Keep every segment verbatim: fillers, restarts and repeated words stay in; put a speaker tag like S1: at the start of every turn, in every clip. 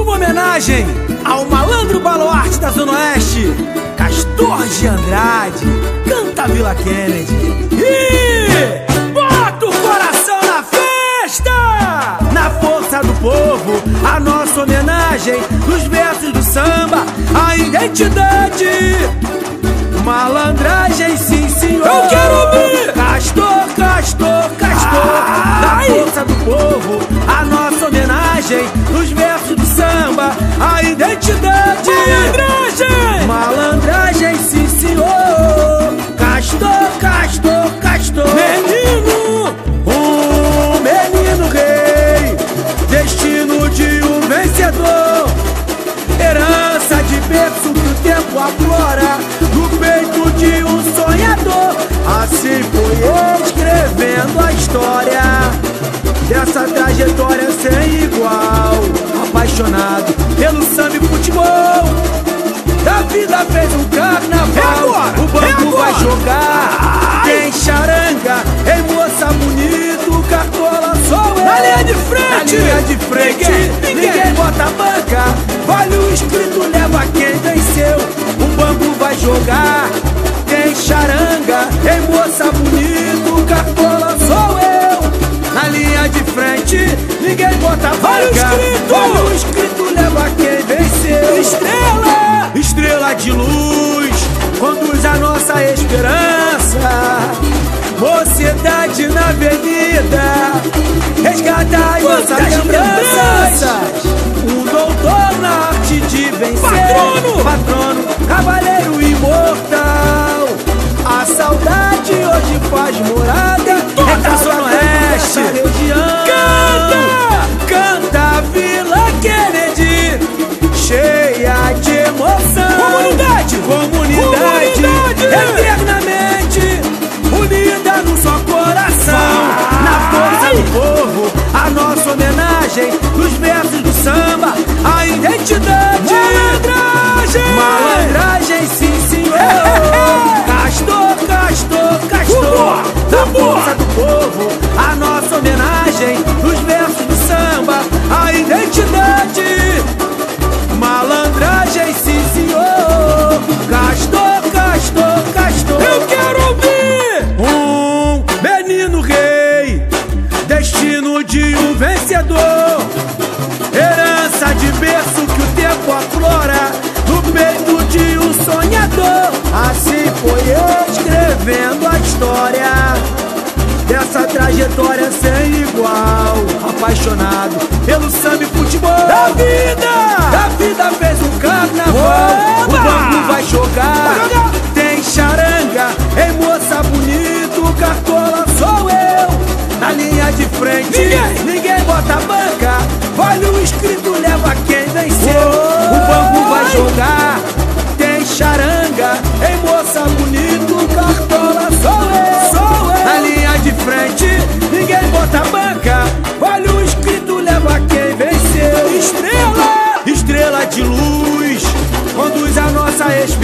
S1: Uma homenagem ao malandro baluarte da Zona Oeste, Castor de Andrade, canta Vila Kennedy. E bota o coração na festa! Na força do povo, a nossa homenagem, nos versos do samba, a identidade. Malandragem, sim senhor. Eu quero ouvir! Castor, Castor, Castor. Ai. Na força do povo, a nossa homenagem, nos versos do samba, a identidade. Malandragem! Malandragem, sim senhor. Castor, Castor, Castor. Menino, um menino rei, destino de um vencedor, herança de berço que o tempo aflora, no peito de um sonhador. Assim foi escrevendo a história dessa trajetória sem igual. Apaixonado pelo samba e futebol, da vida fez um carnaval.
S2: Agora,
S1: o banco vai jogar,
S2: ai.
S1: Tem charanga, ei moça bonito, cartola sou eu.
S2: Na linha de frente,
S1: na linha de frente,
S2: ninguém, ninguém.
S1: ninguém bota a banca, vale o escrito, leva quem venceu. O banco vai jogar, tem charanga, ei moça bonito, cartola sou eu. Na linha de frente, ninguém bota a banca,
S2: vale o escrito,
S1: vale o escrito, leva quem venceu.
S2: Estrela,
S1: estrela de luz, conduz a nossa esperança. Mocidade na avenida, resgata as nossas lembranças. Um doutor na arte de vencer,
S2: patrono,
S1: patrono, cavaleiro imortal. A saudade hoje faz morada em toda a Zona Oeste, região.
S2: Canta,
S1: canta Vila Kennedy, cheia de emoção.
S2: Comunidade,
S1: comunidade,
S2: comunidade,
S1: eternamente unida no só coração.
S2: Vai.
S1: Na força do povo, a nossa homenagem, nos versos do samba, a identidade.
S2: Malandragem,
S1: malandragem, sim senhor. Castor, Castor, Castor. Na força do povo, a nossa homenagem, nos versos do samba, a identidade. Malandragem, sim senhor. Castor, Castor, Castor.
S2: Eu quero ouvir!
S1: Um menino rei, destino de um vencedor, herança de berço que o tempo aflora, no peito de um sonhador. Assim foi escrevendo a história dessa trajetória sem igual. Apaixonado pelo samba e futebol,
S2: da vida,
S1: da vida fez um carnaval.
S2: Oba!
S1: O banco vai jogar,
S2: vai jogar.
S1: Tem charanga, ei moça bonito, cartola sou eu. Na linha de frente,
S2: ninguém,
S1: ninguém bota a banca, vale o escrito, leva quem venceu.
S2: Oh,
S1: o banco vai jogar, tem charanga, ei moça bonito, cartola sou eu. Sou eu. Na linha de frente, ninguém bota a banca, vale o escrito, leva quem venceu.
S2: Estrela,
S1: estrela de luz, conduz a nossa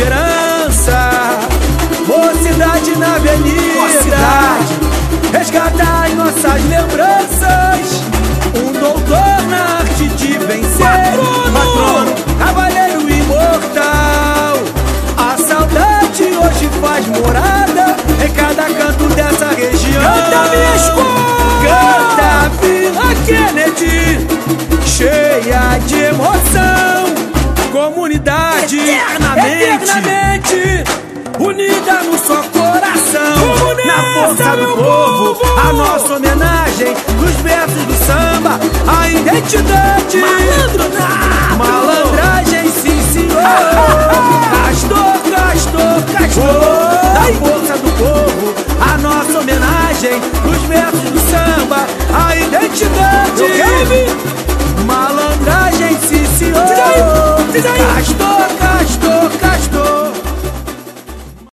S1: esperança. Mocidade na avenida,
S2: mocidade,
S1: resgata as nossas lembranças. Um doutor na arte de vencer,
S2: patrono,
S1: patrono, cavaleiro imortal. A saudade hoje faz morada em cada canto dessa região.
S2: Canta minha escola,
S1: canta Vila Kennedy, cheia de emoção. Comunidade,
S2: eternamente,
S1: eternamente unida no só coração.
S2: Vamos
S1: na força do povo,
S2: povo,
S1: a nossa homenagem, nos versos do samba, a identidade.
S2: Malandro, não.
S1: Malandragem, sim senhor. Castor, Castor, Castor. Na força do povo, a nossa homenagem,